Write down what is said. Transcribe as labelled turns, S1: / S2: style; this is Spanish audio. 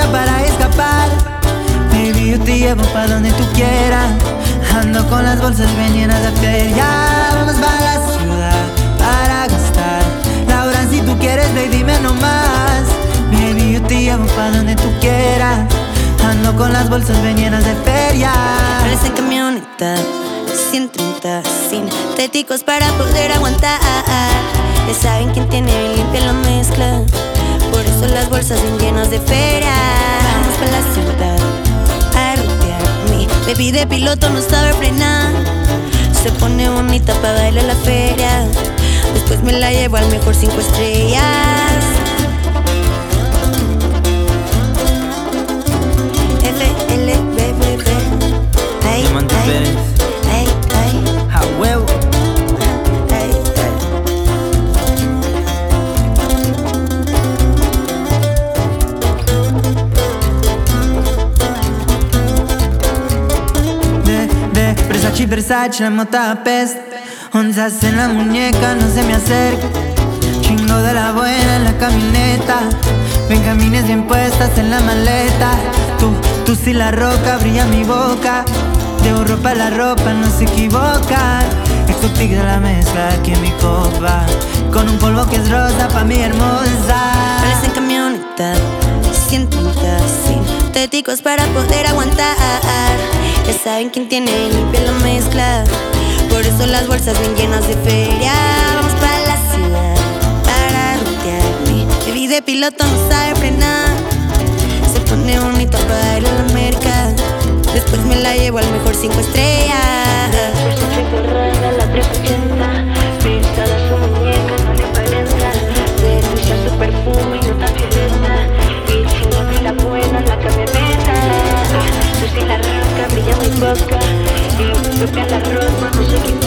S1: para escapar. Baby, yo te llevo pa' donde tú quieras. Ando con las bolsas bien llenas de feria. Vamos pa' la ciudad para gastar. Laura, si tú quieres, baby, dime nomás. Baby, yo te llevo pa' donde tú quieras. Ando con las bolsas bien llenas de feria.
S2: Roles en camioneta, 130 sintéticos para poder aguantar. Ya saben quién tiene bien limpia la mezcla. Por eso las bolsas bien llenas de feria. Vamos pa' la ciudad a rutear. Mi baby de piloto no sabe frenar. Se pone bonita pa' bailar la feria. Después me la llevo al mejor 5 estrellas. Ay, ay, ay,
S1: a huevo.
S2: ay, ay.
S1: De Versace, la mota peste. Onzas en la muñeca, no se me acerca. Chingo de la buena en la camioneta. Benjamines bien puestas en la maleta. Tú sí la roca, brilla mi boca. Llevo ropa, la ropa no se equivoca. Exotic de la mezcla aquí en mi copa. Con un polvo que es rosa pa' mi hermosa.
S2: Roles en camioneta, 130 sintéticos para poder aguantar. Ya saben quién tiene limpia la mezcla. Por eso las bolsas bien llenas de feria. Vamos para la ciudad para rutear. Mi baby de piloto no sabe frenar. Se pone bonita para bailar la merca. Después me la llevo al mejor 5 estrellas.
S3: La 380, pintada su muñeca, no le aparenta. De lucha su perfume y no tan violenta. Y chingo de la buena en la camioneta. Tú sí la roca, brilla muy poca. Y propia la ropa, no se equivoca.